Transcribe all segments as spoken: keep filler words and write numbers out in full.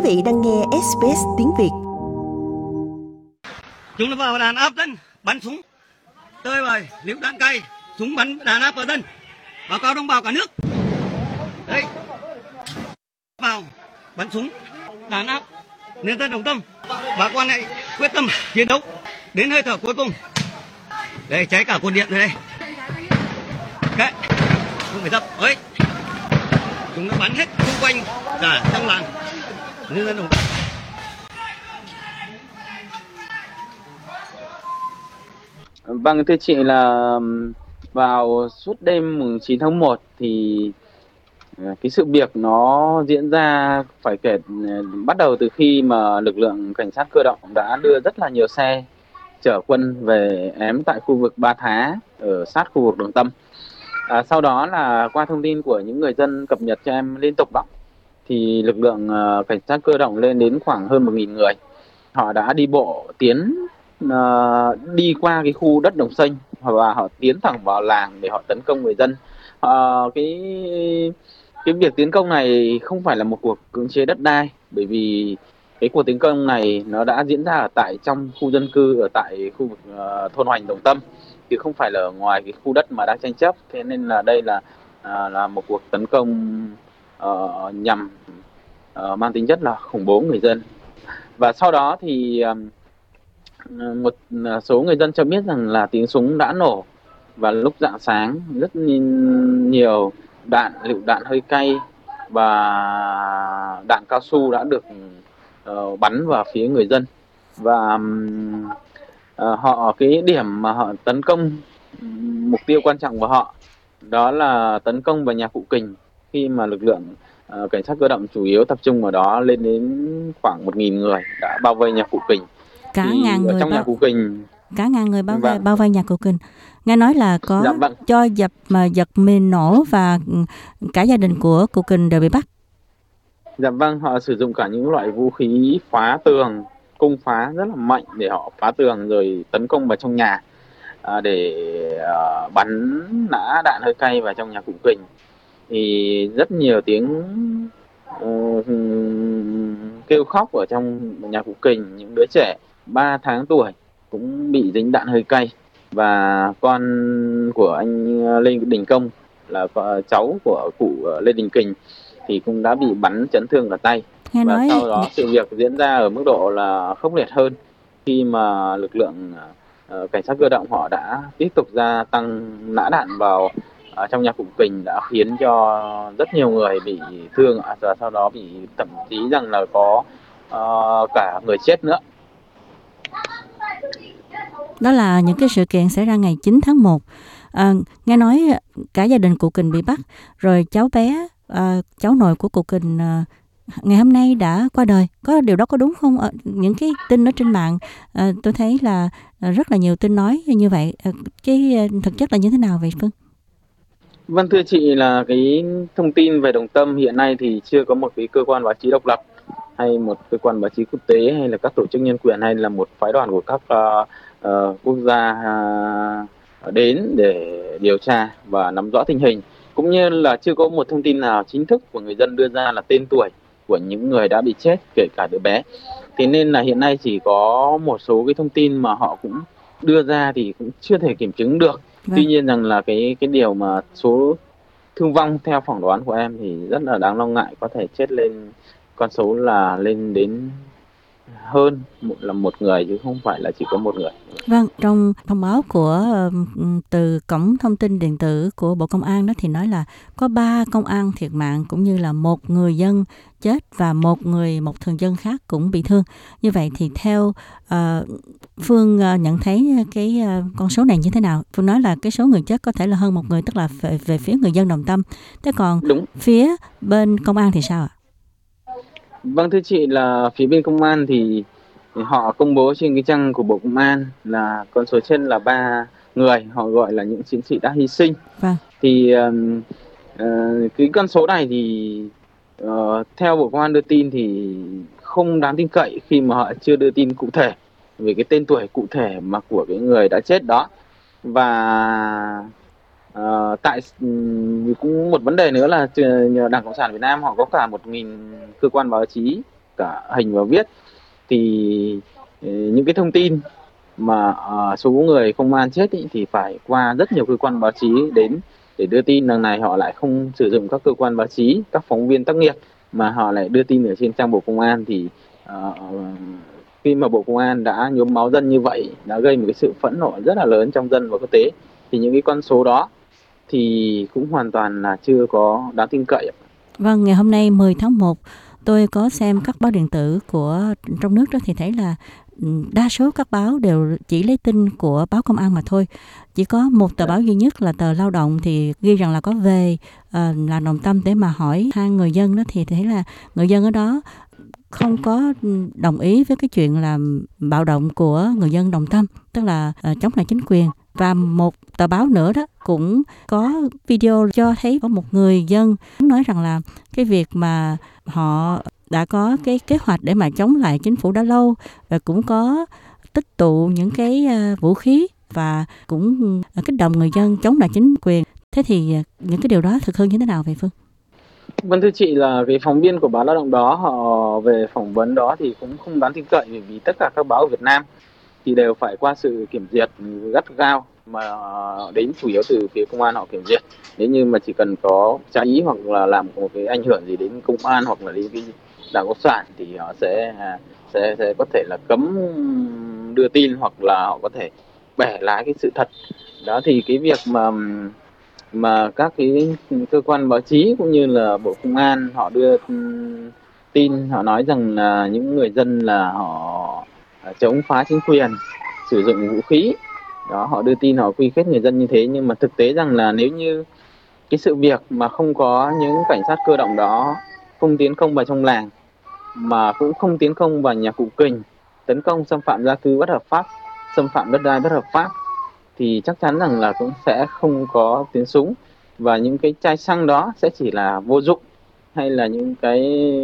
Quý vị đang nghe ét bê ét tiếng Việt. Chúng nó vào đàn áp dân, bắn súng, tơi bời, liều đạn cay, súng bắn đàn áp vào dân, báo cáo đồng bào cả nước. Đấy, vào bắn súng, đàn áp, nhân dân đồng tâm, bà con này quyết tâm chiến đấu đến hơi thở cuối cùng. Đây cháy cả cột điện rồi đây. Đấy, không phải dập, ấy, chúng nó bắn hết xung quanh cả trong làng, nhân dân đồng tâm. Vâng, thưa chị là vào suốt đêm mùng chín tháng một thì cái sự việc nó diễn ra phải kể bắt đầu từ khi mà lực lượng cảnh sát cơ động đã đưa rất là nhiều xe chở quân về ém tại khu vực Ba Thá ở sát khu vực Đồng Tâm. À, sau đó là qua thông tin của những người dân cập nhật cho em liên tục đó, thì lực lượng uh, cảnh sát cơ động lên đến khoảng hơn một nghìn người. Họ đã đi bộ tiến uh, đi qua cái khu đất Đồng Xanh và họ tiến thẳng vào làng để họ tấn công người dân. Uh, cái cái việc tiến công này không phải là một cuộc cưỡng chế đất đai, bởi vì cái cuộc tiến công này nó đã diễn ra ở tại trong khu dân cư ở tại khu vực uh, thôn Hoành Đồng Tâm, chứ không phải là ở ngoài cái khu đất mà đang tranh chấp. Thế nên là đây là uh, là một cuộc tấn công uh, nhằm uh, mang tính chất là khủng bố người dân. Và sau đó thì uh, một số người dân cho biết rằng là tiếng súng đã nổ và lúc rạng sáng rất nhiều đạn, lựu đạn hơi cay và đạn cao su đã được uh, bắn vào phía người dân. Và um, uh, họ cái điểm mà họ tấn công, mục tiêu quan trọng của họ đó là tấn công vào nhà cụ Kình, khi mà lực lượng uh, cảnh sát cơ động chủ yếu tập trung ở đó lên đến khoảng một nghìn người đã bao vây nhà cụ Kình. Cả thì ngàn người trong bao... nhà cụ Kình cả ngàn người bao vây, vâng. bao vây nhà cụ Kình. Nghe nói là có dạ, vâng. cho dập mà giật mìn nổ và cả gia đình của cụ Kình đều bị bắt. Dạ vâng, họ sử dụng cả những loại vũ khí phá tường, cung phá rất là mạnh để họ phá tường rồi tấn công vào trong nhà à, để à, bắn nã đạn hơi cay vào trong nhà cụ Kình. Thì rất nhiều tiếng uh, kêu khóc ở trong nhà cụ Kình, những đứa trẻ ba tháng tuổi cũng bị dính đạn hơi cay. Và con của anh Lê Đình Công là cháu của cụ Lê Đình Kình thì cũng đã bị bắn chấn thương ở tay. Nghe Và nói... sau đó sự việc diễn ra ở mức độ là khốc liệt hơn khi mà lực lượng uh, cảnh sát cơ động họ đã tiếp tục gia tăng nã đạn vào uh, trong nhà cụ Kình, đã khiến cho rất nhiều người bị thương và sau đó bị thậm chí rằng là có uh, cả người chết nữa. Đó là những cái sự kiện xảy ra ngày chín tháng một. À, nghe nói cả gia đình cụ Kình bị bắt, rồi cháu bé, à, cháu nội của cụ Kình à, ngày hôm nay đã qua đời. Có điều đó có đúng không? À, những cái tin ở trên mạng à, tôi thấy là à, rất là nhiều tin nói như vậy. À, cái à, thực chất là như thế nào vậy Phương? Vâng, thưa chị là cái thông tin về Đồng Tâm hiện nay thì chưa có một cái cơ quan báo chí độc lập hay một cơ quan báo chí quốc tế hay là các tổ chức nhân quyền hay là một phái đoàn của các uh, uh, quốc gia uh, đến để điều tra và nắm rõ tình hình, cũng như là chưa có một thông tin nào chính thức của người dân đưa ra là tên tuổi của những người đã bị chết, kể cả đứa bé. Thế nên là hiện nay chỉ có một số cái thông tin mà họ cũng đưa ra thì cũng chưa thể kiểm chứng được. Vâng. Tuy nhiên rằng là cái cái điều mà số thương vong theo phỏng đoán của em thì rất là đáng lo ngại, có thể chết lên con số là lên đến hơn một là một người chứ không phải là chỉ có một người. Vâng, trong thông báo của từ cổng thông tin điện tử của Bộ Công an đó thì nói là có ba công an thiệt mạng cũng như là một người dân chết và một người một thường dân khác cũng bị thương. Như vậy thì theo uh, Phương uh, nhận thấy cái uh, con số này như thế nào? Phương nói là cái số người chết có thể là hơn một người, tức là về, về phía người dân Đồng Tâm. Thế còn Đúng. Phía bên công an thì sao ạ? Vâng, thưa chị là phía bên công an thì họ công bố trên cái trang của Bộ Công an là con số trên là ba người, họ gọi là những chiến sĩ đã hy sinh. Vâng. Thì uh, uh, cái con số này thì uh, theo Bộ Công an đưa tin thì không đáng tin cậy khi mà họ chưa đưa tin cụ thể về cái tên tuổi cụ thể mà của cái người đã chết đó. Và uh, tại um, cũng một vấn đề nữa là Đảng Cộng sản Việt Nam họ có cả một nghìn cơ quan báo chí cả hình và viết, thì những cái thông tin mà uh, số người công an chết ý, thì phải qua rất nhiều cơ quan báo chí đến để đưa tin. Lần này họ lại không sử dụng các cơ quan báo chí, các phóng viên tác nghiệp, mà họ lại đưa tin ở trên trang Bộ Công an. Thì uh, khi mà Bộ Công an đã nhuốm máu dân như vậy, đã gây một cái sự phẫn nộ rất là lớn trong dân và quốc tế, thì những cái con số đó thì cũng hoàn toàn là chưa có đáng tin cậy. Vâng, ngày hôm nay mười tháng một, tôi có xem các báo điện tử của trong nước đó thì thấy là đa số các báo đều chỉ lấy tin của báo Công an mà thôi. Chỉ có một tờ báo duy nhất là tờ Lao động thì ghi rằng là có về uh, là Đồng Tâm để mà hỏi hai người dân đó, thì thấy là người dân ở đó không có đồng ý với cái chuyện là bạo động của người dân Đồng Tâm, tức là uh, chống lại chính quyền. Và một tờ báo nữa đó cũng có video cho thấy có một người dân nói rằng là cái việc mà họ đã có cái kế hoạch để mà chống lại chính phủ đã lâu, và cũng có tích tụ những cái vũ khí và cũng kích động người dân chống lại chính quyền. Thế thì những cái điều đó thực hư như thế nào vậy Phương? Vâng thưa chị, là cái phóng viên của báo Lao động đó họ về phỏng vấn đó thì cũng không đáng tin cậy, bởi vì tất cả các báo ở Việt Nam thì đều phải qua sự kiểm duyệt gắt gao, mà đến chủ yếu từ phía công an họ kiểm duyệt. Nếu như mà chỉ cần có trái ý hoặc là làm một cái ảnh hưởng gì đến công an hoặc là đến cái Đảng Cộng sản thì họ sẽ sẽ sẽ có thể là cấm đưa tin, hoặc là họ có thể bẻ lái cái sự thật đó. Thì cái việc mà mà các cái cơ quan báo chí cũng như là Bộ Công an họ đưa tin, họ nói rằng là những người dân là họ chống phá chính quyền, sử dụng vũ khí đó, họ đưa tin, họ quy kết người dân như thế. Nhưng mà thực tế rằng là nếu như cái sự việc mà không có những cảnh sát cơ động đó không tiến công vào trong làng, mà cũng không tiến công vào nhà cụ Kình, tấn công xâm phạm gia cư bất hợp pháp, xâm phạm đất đai bất hợp pháp, thì chắc chắn rằng là cũng sẽ không có tiếng súng, và những cái chai xăng đó sẽ chỉ là vô dụng, hay là những cái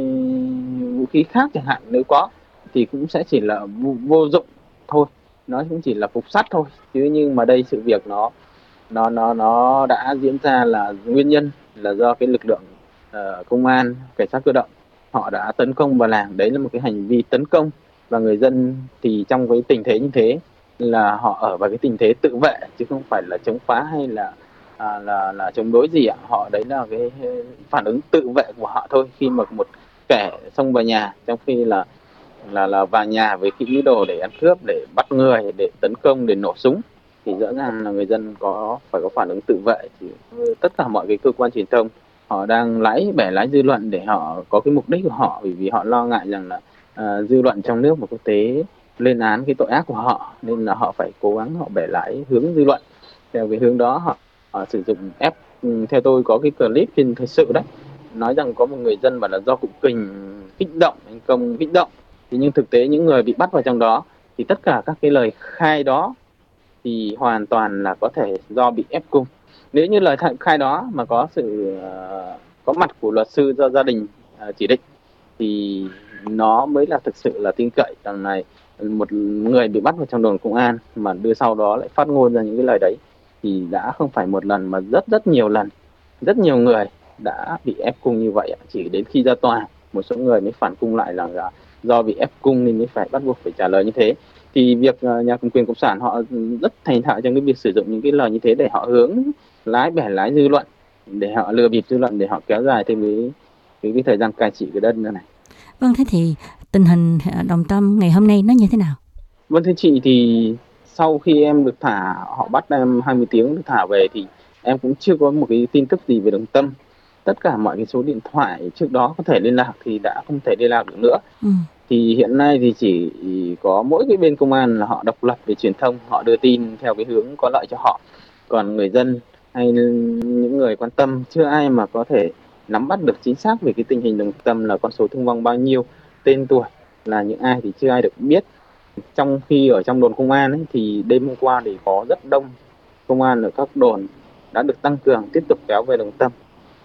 vũ khí khác chẳng hạn nếu có thì cũng sẽ chỉ là vô, vô dụng thôi, nó cũng chỉ là cục sắt thôi. Chứ nhưng mà đây sự việc nó nó nó nó đã diễn ra là nguyên nhân là do cái lực lượng uh, công an, cảnh sát cơ động họ đã tấn công vào làng. Đấy là một cái hành vi tấn công, và người dân thì trong cái tình thế như thế là họ ở vào cái tình thế tự vệ, chứ không phải là chống phá hay là à, là là chống đối gì ạ. Họ đấy là cái phản ứng tự vệ của họ thôi. Khi mà một kẻ xông vào nhà, trong khi là là là vào nhà với cái ý đồ để ăn cướp, để bắt người, để tấn công, để nổ súng, thì rõ ràng là người dân có phải có phản ứng tự vệ. Thì tất cả mọi cái cơ quan truyền thông họ đang lái bẻ lái dư luận để họ có cái mục đích của họ, bởi vì họ lo ngại rằng là à, dư luận trong nước và quốc tế lên án cái tội ác của họ, nên là họ phải cố gắng họ bẻ lái hướng dư luận theo cái hướng đó. Họ, họ sử dụng ép. Theo tôi có cái clip trên thời sự đấy nói rằng có một người dân bảo là do cụ Kình kích động, thành công kích động. Thì nhưng thực tế những người bị bắt vào trong đó thì tất cả các cái lời khai đó thì hoàn toàn là có thể do bị ép cung. Nếu như lời khai đó mà có sự uh, có mặt của luật sư do gia đình uh, chỉ định thì nó mới là thực sự là tin cậy. Đằng này một người bị bắt vào trong đồn công an mà đưa sau đó lại phát ngôn ra những cái lời đấy thì đã không phải một lần mà rất rất nhiều lần, rất nhiều người đã bị ép cung như vậy. Chỉ đến khi ra tòa một số người mới phản cung lại là do bị ép cung nên mới phải bắt buộc phải trả lời như thế. Thì việc nhà cầm quyền cộng sản họ rất thành thạo trong cái việc sử dụng những cái lời như thế để họ hướng lái bẻ lái dư luận, để họ lừa bịp dư luận, để họ kéo dài thêm cái cái, cái thời gian cai trị cái đất này. Vâng, thế thì tình hình Đồng Tâm ngày hôm nay nó như thế nào? Vâng thưa chị, thì sau khi em được thả, họ bắt em hai mươi tiếng được thả về thì em cũng chưa có một cái tin tức gì về Đồng Tâm. Tất cả mọi cái số điện thoại trước đó có thể liên lạc thì đã không thể liên lạc được nữa. Ừ. Thì hiện nay thì chỉ có mỗi cái bên công an là họ độc lập về truyền thông, họ đưa tin theo cái hướng có lợi cho họ. Còn người dân hay những người quan tâm chưa ai mà có thể nắm bắt được chính xác về cái tình hình Đồng Tâm, là con số thương vong bao nhiêu, tên tuổi là những ai thì chưa ai được biết. Trong khi ở trong đồn công an ấy, thì đêm hôm qua thì có rất đông công an ở các đồn đã được tăng cường tiếp tục kéo về Đồng Tâm.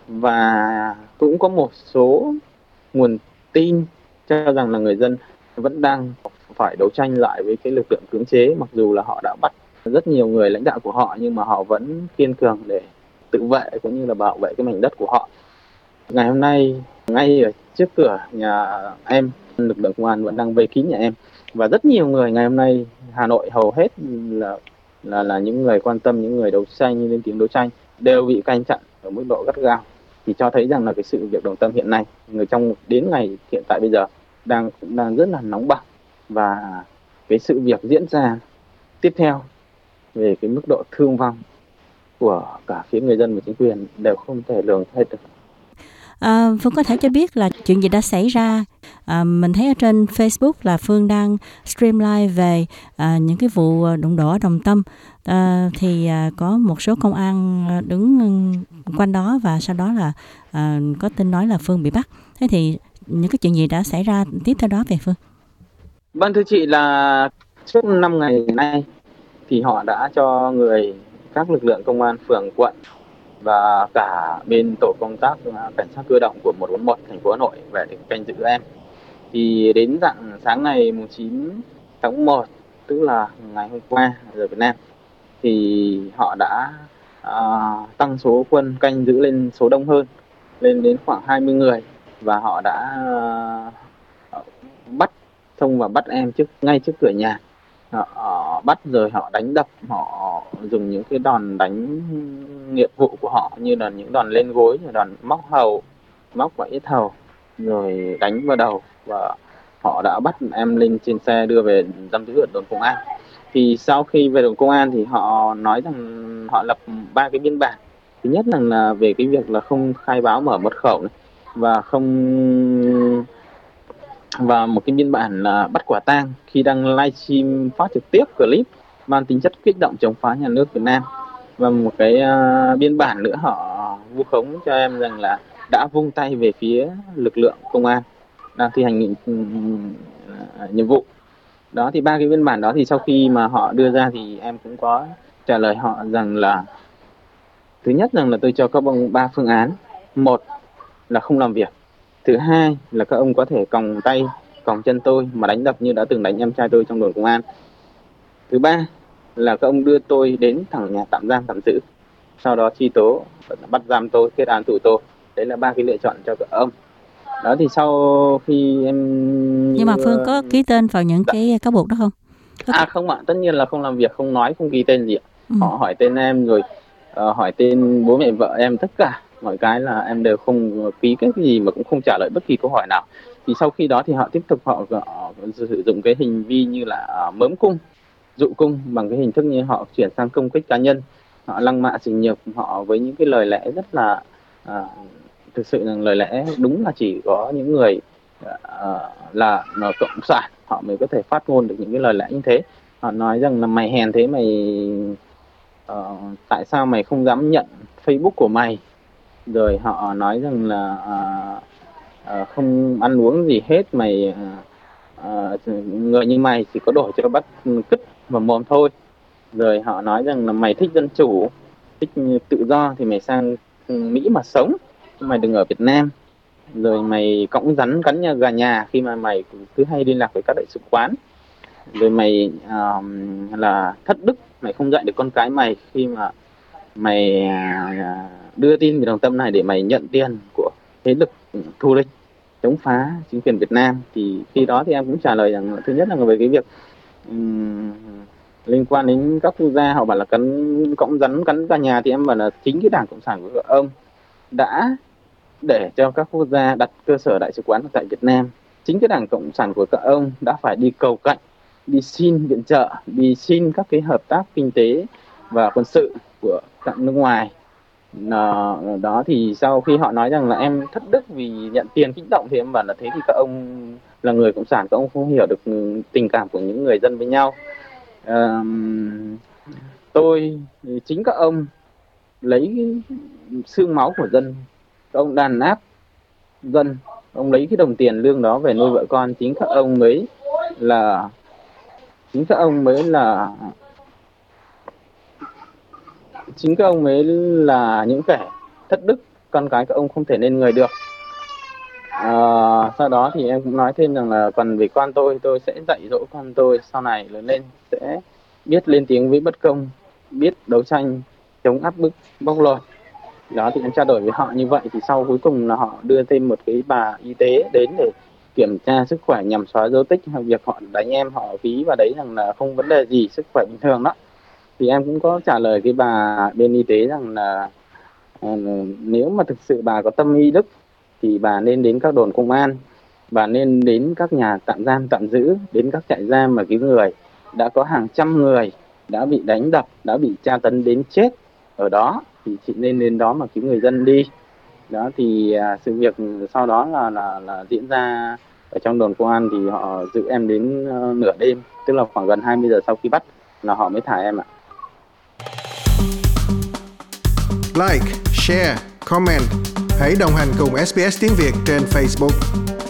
Và cũng có một số nguồn tin cho rằng là người dân vẫn đang phải đấu tranh lại với cái lực lượng cưỡng chế, mặc dù là họ đã bắt rất nhiều người lãnh đạo của họ, nhưng mà họ vẫn kiên cường để tự vệ cũng như là bảo vệ cái mảnh đất của họ. Ngày hôm nay ngay ở trước cửa nhà em lực lượng công an vẫn đang vây kín nhà em. Và rất nhiều người ngày hôm nay Hà Nội hầu hết là là là những người quan tâm, những người đấu tranh lên tiếng đấu tranh đều bị canh chặn ở mức độ gắt gao, thì cho thấy rằng là cái sự việc Đồng Tâm hiện nay, người trong đến ngày hiện tại bây giờ đang cũng đang rất là nóng bỏng, và cái sự việc diễn ra tiếp theo về cái mức độ thương vong của cả phía người dân và chính quyền đều không thể lường hết được. À, Phương có thể cho biết là chuyện gì đã xảy ra? À, mình thấy ở trên Facebook là Phương đang stream live về à, những cái vụ đụng đổ ở Đồng Tâm. À, thì à, có một số công an đứng quanh đó, và sau đó là à, có tin nói là Phương bị bắt. Thế thì những cái chuyện gì đã xảy ra tiếp theo đó về Phương? Vâng, thưa chị, là suốt năm ngày nay thì họ đã cho người, các lực lượng công an phường, quận và cả bên tổ công tác cảnh sát cơ động của một bốn một thành phố Hà Nội về để canh giữ em. Thì đến rạng sáng ngày chín tháng một, tức là ngày hôm qua giờ Việt Nam, thì họ đã à, tăng số quân canh giữ lên số đông hơn, lên đến khoảng hai mươi người, và họ đã à, bắt xông và bắt em trước ngay trước cửa nhà. Họ, họ bắt rồi họ đánh đập, họ dùng những cái đòn đánh nghiệp vụ của họ, như là những đòn lên gối, đòn móc hầu, móc vào yết hầu, rồi đánh vào đầu, và họ đã bắt em lên trên xe đưa về giam giữ ở đồn công an. Thì sau khi về đồn công an thì họ nói rằng họ lập ba cái biên bản. Thứ nhất là, là về cái việc là không khai báo mở mật khẩu này, và không và một cái biên bản là bắt quả tang khi đang livestream phát trực tiếp clip mang tính chất kích động chống phá nhà nước Việt Nam, và một cái uh, biên bản nữa họ vu khống cho em rằng là đã vung tay về phía lực lượng công an đang thi hành nhiệm, uh, nhiệm vụ. Đó thì ba cái biên bản đó thì sau khi mà họ đưa ra thì em cũng có trả lời họ rằng là thứ nhất rằng là tôi cho các ông ba phương án. Một là không làm việc. Thứ hai là các ông có thể còng tay, còng chân tôi mà đánh đập như đã từng đánh em trai tôi trong đồn công an. Thứ ba là các ông đưa tôi đến thẳng nhà tạm giam tạm giữ, sau đó truy tố, bắt giam tôi, kết án tù tôi. Đấy là ba cái lựa chọn cho các ông. Đó thì sau khi em... Nhưng mà Phương có ký tên vào những dạ. cái cáo buộc đó không? Có... À không ạ, tất nhiên là không làm việc, không nói, không ký tên gì ạ. Ừ. Họ hỏi tên em rồi uh, hỏi tên bố mẹ vợ em, tất cả mọi cái là em đều không ký cái gì, mà cũng không trả lời bất kỳ câu hỏi nào. Thì sau khi đó thì họ tiếp tục họ, họ sử dụng cái hình vi như là uh, mớm cung, dụ cung, bằng cái hình thức như họ chuyển sang công kích cá nhân, họ lăng mạ sỉ nhục họ với những cái lời lẽ rất là uh, thực sự là lời lẽ đúng là chỉ có những người uh, là, là cộng sản họ mới có thể phát ngôn được những cái lời lẽ như thế. Họ nói rằng là mày hèn thế, mày uh, tại sao mày không dám nhận Facebook của mày, rồi họ nói rằng là uh, uh, không ăn uống gì hết, mày uh, uh, người như mày chỉ có đổi cho bắt cứt vào mồm thôi. Rồi họ nói rằng là mày thích dân chủ, thích tự do thì mày sang Mỹ mà sống, mày đừng ở Việt Nam. Rồi mày cõng rắn cắn nhà gà nhà khi mà mày cứ hay liên lạc với các đại sứ quán. Rồi mày uh, là thất đức, mày không dạy được con cái mày khi mà mày uh, đưa tin về Đồng Tâm này để mày nhận tiền của thế lực thù địch chống phá chính quyền Việt Nam. Thì khi đó thì em cũng trả lời rằng thứ nhất là về cái việc um, liên quan đến các quốc gia họ bảo là cắn cõng rắn cắn gà nhà, thì em bảo là chính cái Đảng Cộng sản của các ông đã để cho các quốc gia đặt cơ sở đại sứ quán tại Việt Nam. Chính cái Đảng Cộng sản của các ông đã phải đi cầu cạnh, đi xin viện trợ, đi xin các cái hợp tác kinh tế và quân sự của các nước ngoài. À, đó thì sau khi họ nói rằng là em thất đức vì nhận tiền kích động, thì em bảo là thế thì các ông là người cộng sản, các ông không hiểu được tình cảm của những người dân với nhau. À, tôi chính các ông lấy xương máu của dân, các ông đàn áp dân, ông lấy cái đồng tiền lương đó về nuôi vợ con. Chính các ông mới là chính các ông mới là chính các ông mới là những kẻ thất đức, con cái các ông không thể nên người được. À, sau đó thì em cũng nói thêm rằng là còn về con tôi, tôi sẽ dạy dỗ con tôi sau này lớn lên sẽ biết lên tiếng với bất công, biết đấu tranh chống áp bức bóc lột. Đó thì em trao đổi với họ như vậy, thì sau cuối cùng là họ đưa thêm một cái bà y tế đến để kiểm tra sức khỏe nhằm xóa dấu tích việc họ đánh em, họ ví vào đấy rằng là không vấn đề gì, sức khỏe bình thường đó. Thì em cũng có trả lời cái bà bên y tế rằng là uh, nếu mà thực sự bà có tâm y đức thì bà nên đến các đồn công an, bà nên đến các nhà tạm giam tạm giữ, đến các trại giam mà cái người đã có hàng trăm người đã bị đánh đập, đã bị tra tấn đến chết ở đó, thì chị nên đến đó mà cứu người dân đi. Đó thì à, sự việc sau đó là là là diễn ra ở trong đồn công an, thì họ giữ em đến uh, nửa đêm, tức là khoảng gần hai mươi giờ sau khi bắt là họ mới thả em ạ. Like, share, comment. Hãy đồng hành cùng ét bê ét Tiếng Việt trên Facebook.